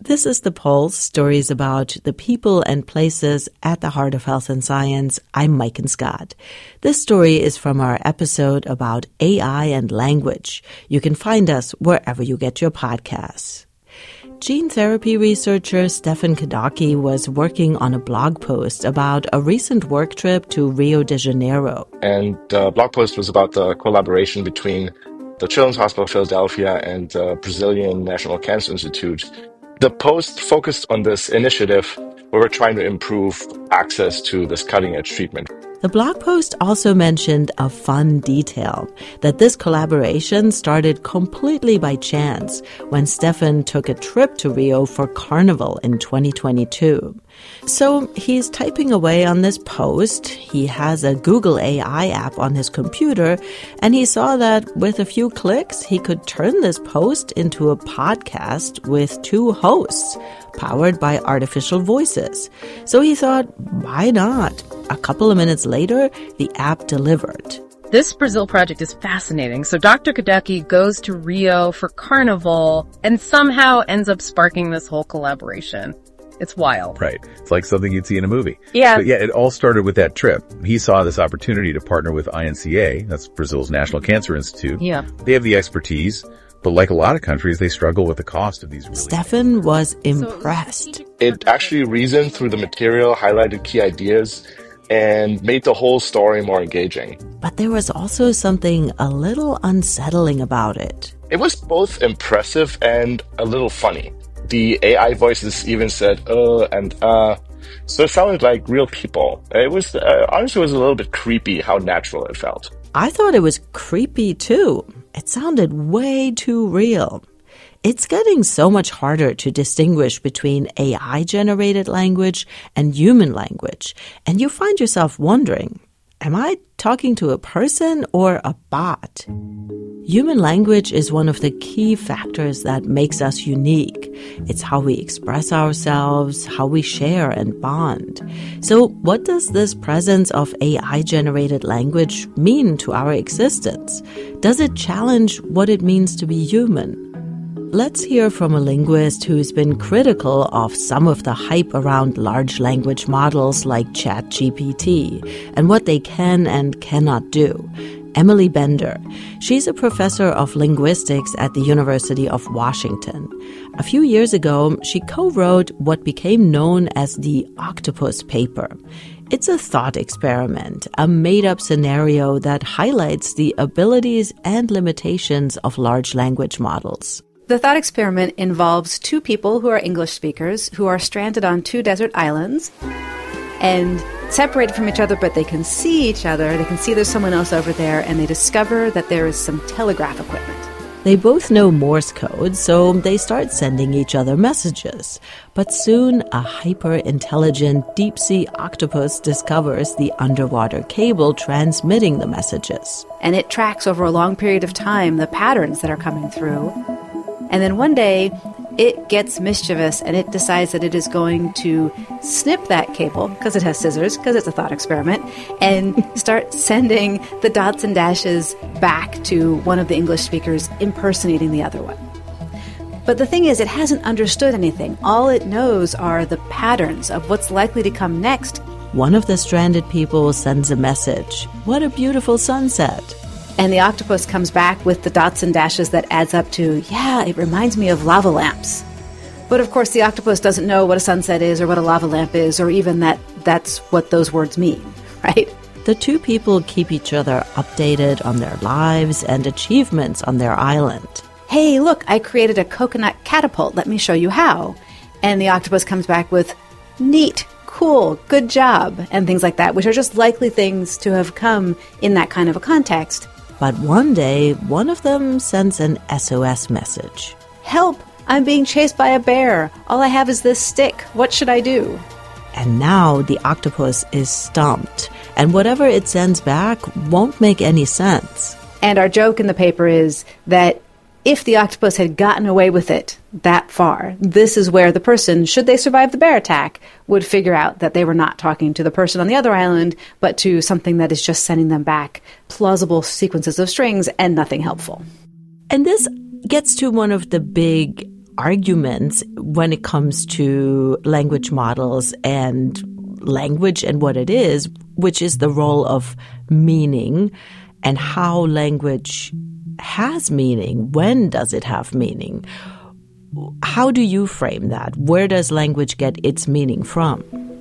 This is The Pulse, stories about the people and places at the heart of health and science. I'm Maiken Scott. This story is from our episode about AI and language. You can find us wherever you get your podcasts. Gene therapy researcher Stefan Kadocki was working on a blog post about a recent work trip to Rio de Janeiro. And the blog post was about the collaboration between the Children's Hospital of Philadelphia and the Brazilian National Cancer Institute. The post focused on this initiative where we're trying to improve access to this cutting-edge treatment. The blog post also mentioned a fun detail, that this collaboration started completely by chance when Stefan took a trip to Rio for Carnival in 2022. So he's typing away on this post. He has a Google AI app on his computer, and he saw that with a few clicks, he could turn this post into a podcast with 2 hosts, powered by artificial voices. So he thought, why not? A couple of minutes later, the app delivered. This Brazil project is fascinating. So Dr. Kadocki goes to Rio for Carnival and somehow ends up sparking this whole collaboration. It's wild. Right. It's like something you'd see in a movie. Yeah. But yeah, it all started with that trip. He saw this opportunity to partner with INCA, that's Brazil's National Cancer Institute. Yeah. They have the expertise, but like a lot of countries, they struggle with the cost of these really... Stefan was impressed. It actually reasoned through the material, highlighted key ideas, and made the whole story more engaging. But there was also something a little unsettling about it. It was both impressive and a little funny. The AI voices even said, and so it sounded like real people. It was, honestly, it was a little bit creepy how natural it felt. I thought it was creepy too. It sounded way too real. It's getting so much harder to distinguish between AI-generated language and human language. And you find yourself wondering, am I talking to a person or a bot? Human language is one of the key factors that makes us unique. It's how we express ourselves, how we share and bond. So what does this presence of AI-generated language mean to our existence? Does it challenge what it means to be human? Let's hear from a linguist who's been critical of some of the hype around large language models like ChatGPT and what they can and cannot do. Emily Bender. She's a professor of linguistics at the University of Washington. A few years ago, she co-wrote what became known as the Octopus Paper. It's a thought experiment, a made-up scenario that highlights the abilities and limitations of large language models. The thought experiment involves 2 people who are English speakers who are stranded on 2 desert islands and separated from each other, but they can see each other. They can see there's someone else over there, and they discover that there is some telegraph equipment. They both know Morse code, so they start sending each other messages. But soon, a hyper-intelligent deep-sea octopus discovers the underwater cable transmitting the messages. And it tracks over a long period of time the patterns that are coming through. And then one day, it gets mischievous and it decides that it is going to snip that cable, because it has scissors, because it's a thought experiment, and start sending the dots and dashes back to one of the English speakers impersonating the other one. But the thing is, it hasn't understood anything. All it knows are the patterns of what's likely to come next. One of the stranded people sends a message. What a beautiful sunset. And the octopus comes back with the dots and dashes that adds up to, yeah, it reminds me of lava lamps. But of course, the octopus doesn't know what a sunset is or what a lava lamp is, or even that that's what those words mean, right? The 2 people keep each other updated on their lives and achievements on their island. Hey, look, I created a coconut catapult. Let me show you how. And the octopus comes back with, neat, cool, good job, and things like that, which are just likely things to have come in that kind of a context. But one day, one of them sends an SOS message. Help! I'm being chased by a bear. All I have is this stick. What should I do? And now the octopus is stumped, and whatever it sends back won't make any sense. And our joke in the paper is that if the octopus had gotten away with it that far, this is where the person, should they survive the bear attack, would figure out that they were not talking to the person on the other island, but to something that is just sending them back plausible sequences of strings and nothing helpful. And this gets to one of the big arguments when it comes to language models and language and what it is, which is the role of meaning and how language has meaning. When does it have meaning? How do you frame that? Where does language get its meaning from?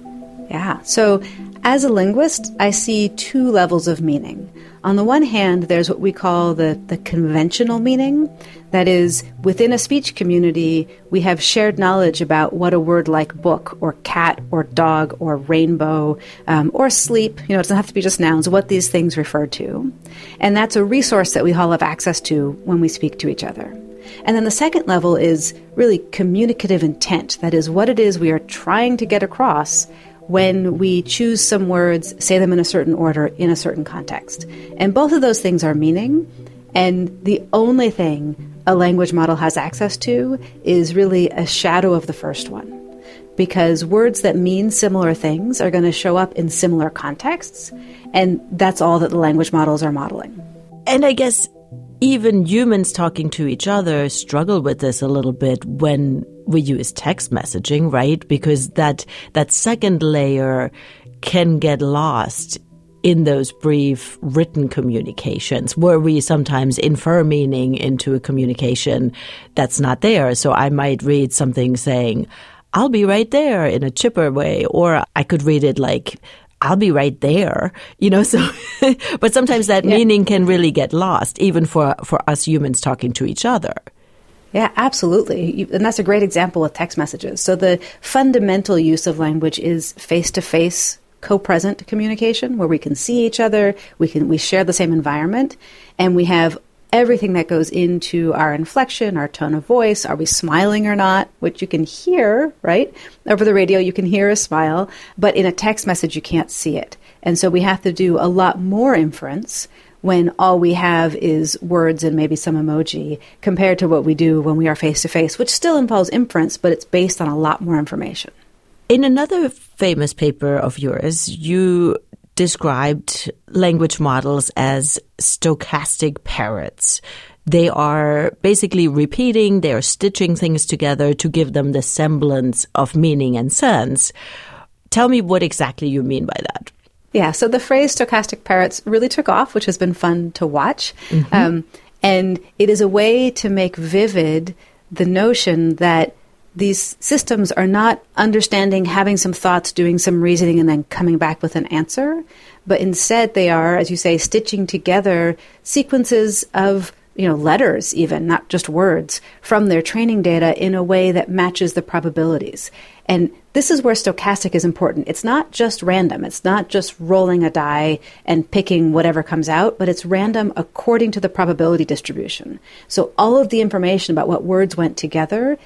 Yeah. So as a linguist, I see two levels of meaning. On the one hand, there's what we call the conventional meaning. That is, within a speech community, we have shared knowledge about what a word like book or cat or dog or rainbow or sleep, it doesn't have to be just nouns, what these things refer to. And that's a resource that we all have access to when we speak to each other. And then the second level is really communicative intent. That is, what it is we are trying to get across when we choose some words, say them in a certain order, in a certain context. And both of those things are meaning, and the only thing a language model has access to is really a shadow of the first one. Because words that mean similar things are going to show up in similar contexts, and that's all that the language models are modeling. And I guess even humans talking to each other struggle with this a little bit when we use text messaging, right? Because that second layer can get lost in those brief written communications where we sometimes infer meaning into a communication that's not there. So I might read something saying, "I'll be right there," in a chipper way, or I could read it like, "I'll be right there," so, but sometimes that meaning can really get lost, even for us humans talking to each other. Yeah, absolutely. And that's a great example with text messages. So the fundamental use of language is face-to-face co-present communication, where we can see each other, we share the same environment, and we have everything that goes into our inflection, our tone of voice, are we smiling or not, which you can hear, right? Over the radio, you can hear a smile, but in a text message, you can't see it. And so we have to do a lot more inference when all we have is words and maybe some emoji compared to what we do when we are face-to-face, which still involves inference, but it's based on a lot more information. In another famous paper of yours, you described language models as stochastic parrots. They are basically repeating, they are stitching things together to give them the semblance of meaning and sense. Tell me what exactly you mean by that. Yeah, so the phrase stochastic parrots really took off, which has been fun to watch. Mm-hmm. And it is a way to make vivid the notion that these systems are not understanding, having some thoughts, doing some reasoning, and then coming back with an answer. But instead they are, as you say, stitching together sequences of letters even, not just words, from their training data in a way that matches the probabilities. And this is where stochastic is important. It's not just random. It's not just rolling a die and picking whatever comes out, but it's random according to the probability distribution. So all of the information about what words went together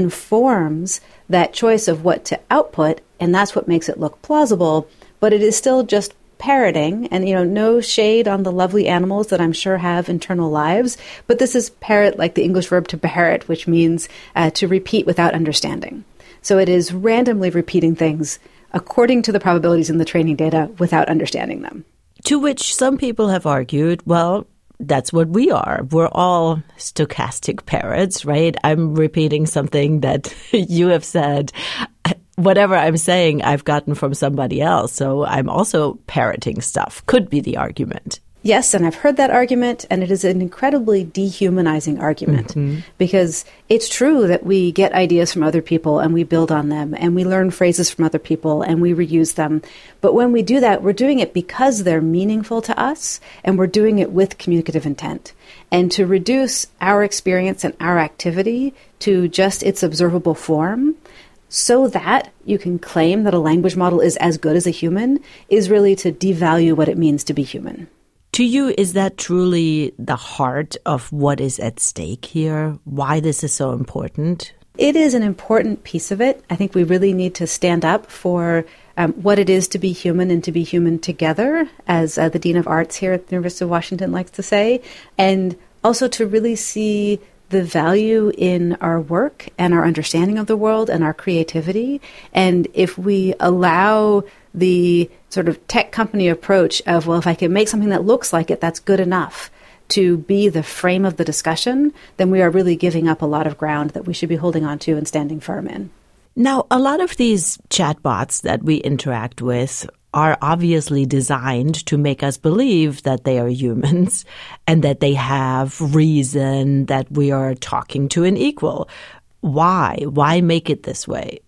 informs that choice of what to output, and that's what makes it look plausible, but it is still just parroting, and no shade on the lovely animals that I'm sure have internal lives, but this is parrot like the English verb to parrot, which means to repeat without understanding. So it is randomly repeating things according to the probabilities in the training data without understanding them. To which some people have argued, well, that's what we are. We're all stochastic parrots, right? I'm repeating something that you have said. Whatever I'm saying, I've gotten from somebody else. So I'm also parroting stuff, could be the argument. Yes, and I've heard that argument, and it is an incredibly dehumanizing argument because it's true that we get ideas from other people and we build on them and we learn phrases from other people and we reuse them. But when we do that, we're doing it because they're meaningful to us and we're doing it with communicative intent. And to reduce our experience and our activity to just its observable form so that you can claim that a language model is as good as a human is really to devalue what it means to be human. To you, is that truly the heart of what is at stake here? Why this is so important? It is an important piece of it. I think we really need to stand up for what it is to be human and to be human together, as the Dean of Arts here at the University of Washington likes to say, and also to really see the value in our work and our understanding of the world and our creativity. And if we allow the sort of tech company approach of, well, if I can make something that looks like it, that's good enough, to be the frame of the discussion, then we are really giving up a lot of ground that we should be holding on to and standing firm in. Now, a lot of these chatbots that we interact with are obviously designed to make us believe that they are humans and that they have reason, that we are talking to an equal. Why? Why make it this way?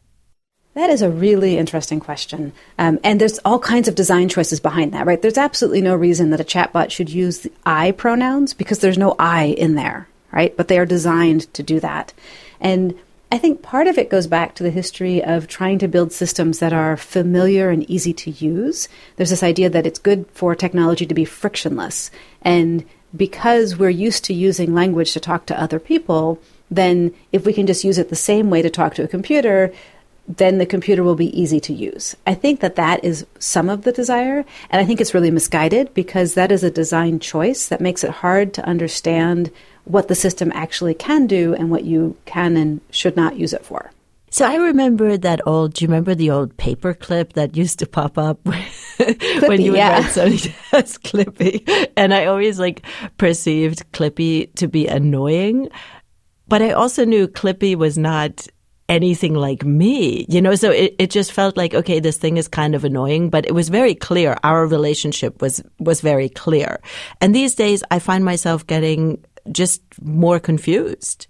That is a really interesting question. And there's all kinds of design choices behind that, right? There's absolutely no reason that a chatbot should use the I pronouns because there's no I in there, right? But they are designed to do that. And I think part of it goes back to the history of trying to build systems that are familiar and easy to use. There's this idea that it's good for technology to be frictionless. And because we're used to using language to talk to other people, then if we can just use it the same way to talk to a computer, then the computer will be easy to use. I think that is some of the desire, and I think it's really misguided because that is a design choice that makes it hard to understand what the system actually can do and what you can and should not use it for. So I remember do you remember the old paper clip that used to pop up Clippy, when you would yeah. write something as Clippy? And I always perceived Clippy to be annoying, but I also knew Clippy was not anything like me, so it just felt like, okay, this thing is kind of annoying, but it was very clear. Our relationship was very clear. And these days I find myself getting just more confused.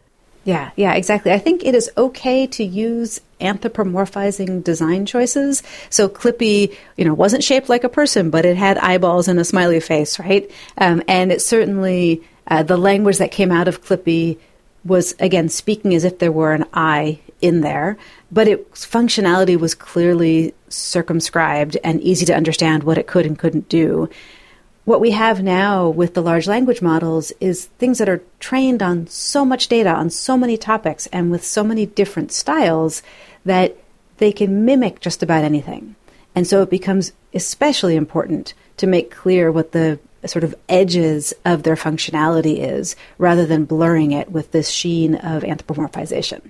Yeah, exactly. I think it is okay to use anthropomorphizing design choices. So Clippy, wasn't shaped like a person, but it had eyeballs and a smiley face, right? And it certainly, the language that came out of Clippy was, again, speaking as if there were an I in there, but its functionality was clearly circumscribed and easy to understand what it could and couldn't do. What we have now with the large language models is things that are trained on so much data, on so many topics, and with so many different styles that they can mimic just about anything. And so it becomes especially important to make clear what the sort of edges of their functionality is, rather than blurring it with this sheen of anthropomorphization.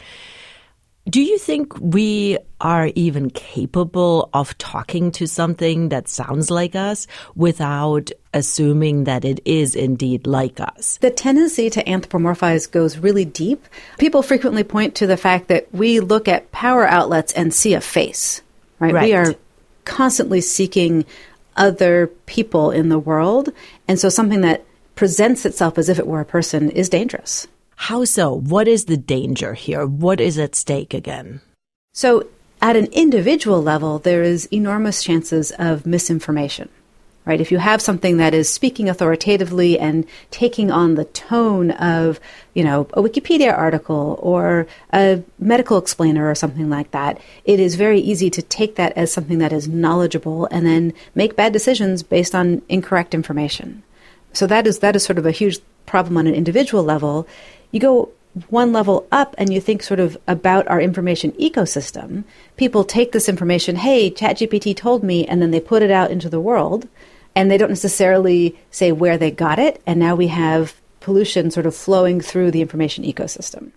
Do you think we are even capable of talking to something that sounds like us without assuming that it is indeed like us? The tendency to anthropomorphize goes really deep. People frequently point to the fact that we look at power outlets and see a face, right? We are constantly seeking other people in the world. And so something that presents itself as if it were a person is dangerous. How so? What is the danger here? What is at stake again? So at an individual level, there is enormous chances of misinformation, right? If you have something that is speaking authoritatively and taking on the tone of, a Wikipedia article or a medical explainer or something like that, it is very easy to take that as something that is knowledgeable and then make bad decisions based on incorrect information. So that is sort of a huge problem on an individual level. You go one level up and you think sort of about our information ecosystem. People take this information, hey, ChatGPT told me, and then they put it out into the world, and they don't necessarily say where they got it, and now we have pollution sort of flowing through the information ecosystem.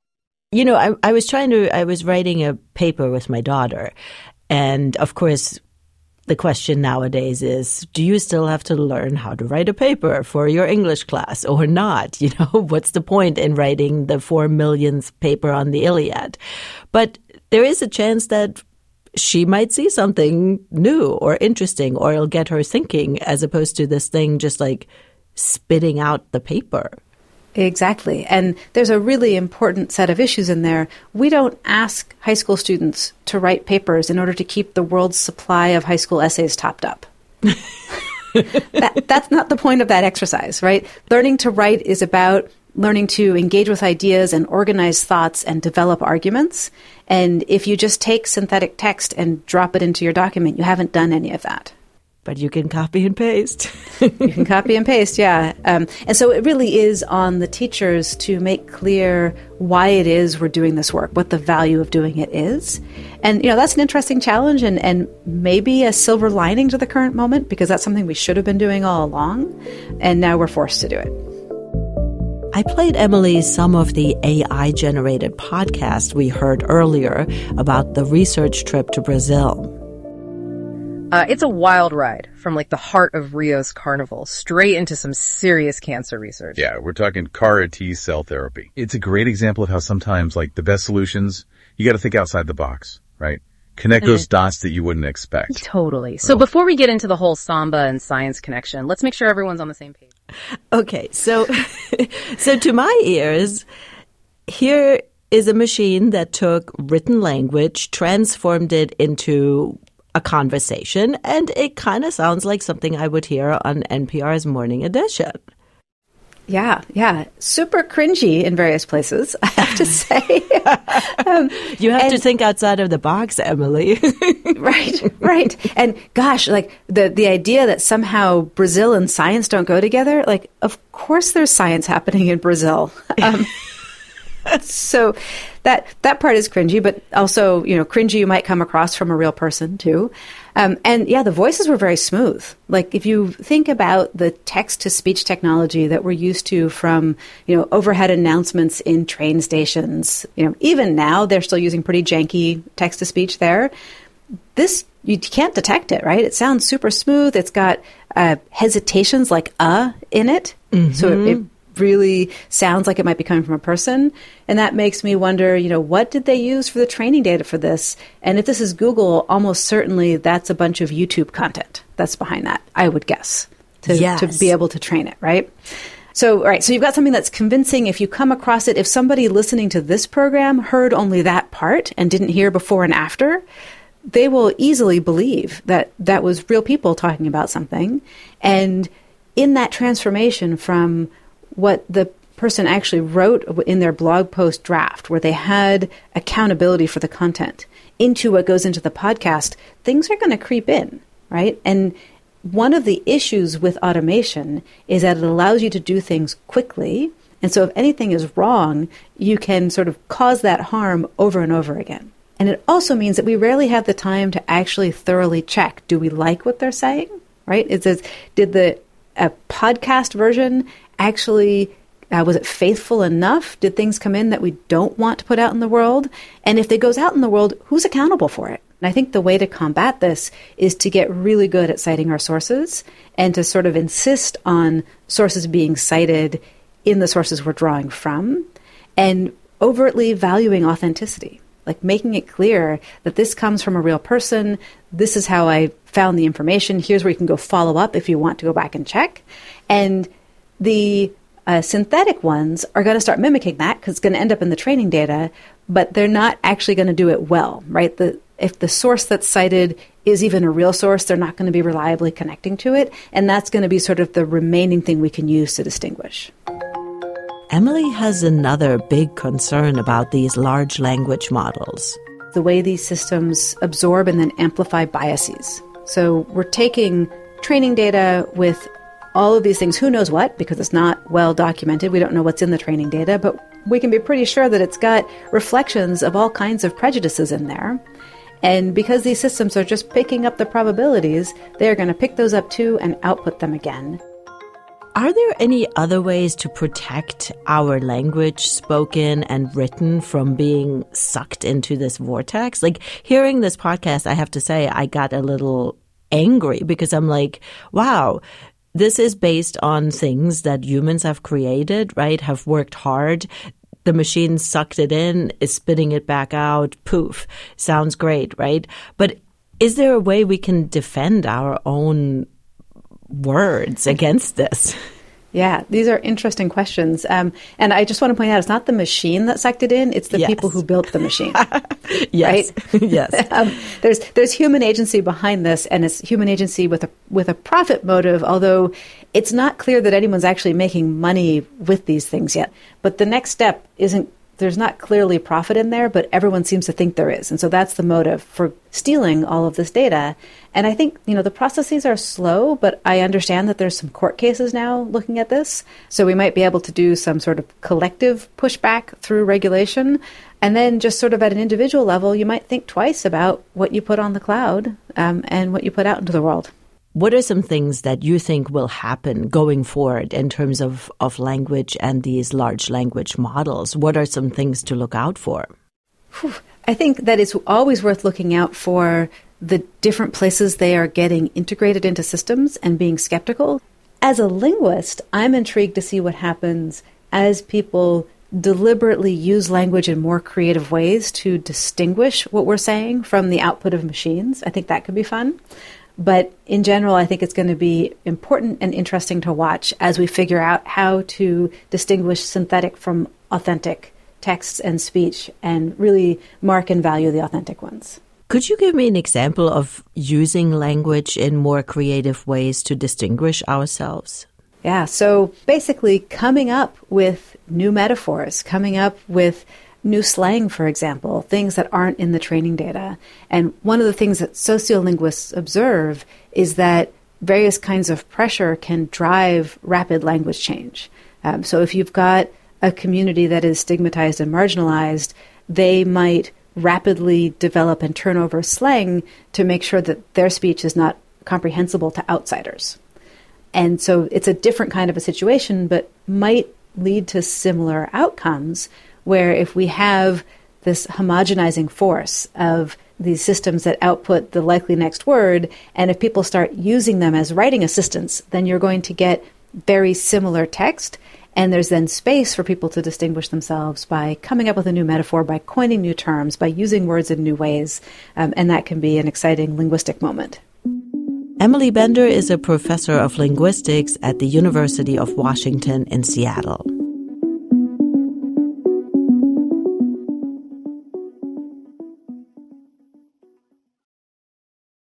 I was writing a paper with my daughter, and of course, the question nowadays is, do you still have to learn how to write a paper for your English class or not? What's the point in writing the 4 millionth paper on the Iliad? But there is a chance that she might see something new or interesting, or it'll get her thinking, as opposed to this thing just spitting out the paper. Exactly. And there's a really important set of issues in there. We don't ask high school students to write papers in order to keep the world's supply of high school essays topped up. That's not the point of that exercise, right? Learning to write is about learning to engage with ideas and organize thoughts and develop arguments. And if you just take synthetic text and drop it into your document, you haven't done any of that. But you can copy and paste. You can copy and paste, yeah. And so it really is on the teachers to make clear why it is we're doing this work, what the value of doing it is. And, that's an interesting challenge and maybe a silver lining to the current moment, because that's something we should have been doing all along. And now we're forced to do it. I played Emily some of the AI-generated podcast we heard earlier about the research trip to Brazil. It's a wild ride from like the heart of Rio's carnival straight into some serious cancer research. Yeah, we're talking CAR-T cell therapy. It's a great example of how sometimes, like, the best solutions, you got to think outside the box, right? Connect those dots that you wouldn't expect. Totally. So before we get into the whole Samba and science connection, let's make sure everyone's on the same page. Okay, so to my ears, here is a machine that took written language, transformed it into a conversation, and it kind of sounds like something I would hear on NPR's Morning Edition. Yeah. Super cringy in various places, I have to say. You have to think outside of the box, Emily. Right. And gosh, like the idea that somehow Brazil and science don't go together, like, of course there's science happening in Brazil. So that part is cringy, but also, cringy you might come across from a real person too. And yeah, the voices were very smooth. Like if you think about the text-to-speech technology that we're used to from, overhead announcements in train stations, even now they're still using pretty janky text-to-speech there. This, you can't detect it, right? It sounds super smooth. It's got hesitations like in it. Mm-hmm. So it really sounds like it might be coming from a person. And that makes me wonder, what did they use for the training data for this? And if this is Google, almost certainly that's a bunch of YouTube content that's behind that, I would guess, to be able to train it, right? So, all right, so you've got something that's convincing. If you come across it, if somebody listening to this program heard only that part and didn't hear before and after, they will easily believe that that was real people talking about something. And in that transformation from what the person actually wrote in their blog post draft, where they had accountability for the content, into what goes into the podcast, things are going to creep in, right? And one of the issues with automation is that it allows you to do things quickly. And so if anything is wrong, you can sort of cause that harm over and over again. And it also means that we rarely have the time to actually thoroughly check, do we like what they're saying, right? It says, did the podcast version actually, was it faithful enough? Did things come in that we don't want to put out in the world? And if it goes out in the world, who's accountable for it? And I think the way to combat this is to get really good at citing our sources and to sort of insist on sources being cited in the sources we're drawing from, and overtly valuing authenticity, like making it clear that this comes from a real person. This is how I found the information. Here's where you can go follow up if you want to go back and check. And the synthetic ones are going to start mimicking that because it's going to end up in the training data, but they're not actually going to do it well, right? If the source that's cited is even a real source, they're not going to be reliably connecting to it, and that's going to be sort of the remaining thing we can use to distinguish. Emily has another big concern about these large language models. The way these systems absorb and then amplify biases. So we're taking training data with all of these things, who knows what, because it's not well documented. We don't know what's in the training data, but we can be pretty sure that it's got reflections of all kinds of prejudices in there. And because these systems are just picking up the probabilities, they're going to pick those up too and output them again. Are there any other ways to protect our language, spoken and written, from being sucked into this vortex? Like, hearing this podcast, I have to say, I got a little angry because I'm like, wow, this is based on things that humans have created, right? Have worked hard. The machine sucked it in, is spitting it back out. Poof. Sounds great, right? But is there a way we can defend our own words against this? Yeah, these are interesting questions. And I just want to point out, it's not the machine that sucked it in, it's the people who built the machine. Yes. Right? Yes. There's human agency behind this, and it's human agency with a profit motive, although it's not clear that anyone's actually making money with these things yet. But the next step isn't, there's not clearly profit in there, but everyone seems to think there is. And so that's the motive for stealing all of this data. And I think, the processes are slow, but I understand that there's some court cases now looking at this. So we might be able to do some sort of collective pushback through regulation. And then just sort of at an individual level, you might think twice about what you put on the cloud and what you put out into the world. What are some things that you think will happen going forward in terms of language and these large language models? What are some things to look out for? I think that it's always worth looking out for the different places they are getting integrated into systems and being skeptical. As a linguist, I'm intrigued to see what happens as people deliberately use language in more creative ways to distinguish what we're saying from the output of machines. I think that could be fun. But in general, I think it's going to be important and interesting to watch as we figure out how to distinguish synthetic from authentic texts and speech and really mark and value the authentic ones. Could you give me an example of using language in more creative ways to distinguish ourselves? Yeah, so basically coming up with new metaphors, coming up with new slang, for example, things that aren't in the training data. And one of the things that sociolinguists observe is that various kinds of pressure can drive rapid language change. So if you've got a community that is stigmatized and marginalized, they might rapidly develop and turn over slang to make sure that their speech is not comprehensible to outsiders. And so it's a different kind of a situation, but might lead to similar outcomes, where if we have this homogenizing force of these systems that output the likely next word, and if people start using them as writing assistants, then you're going to get very similar text, and there's then space for people to distinguish themselves by coming up with a new metaphor, by coining new terms, by using words in new ways, and that can be an exciting linguistic moment. Emily Bender is a professor of linguistics at the University of Washington in Seattle.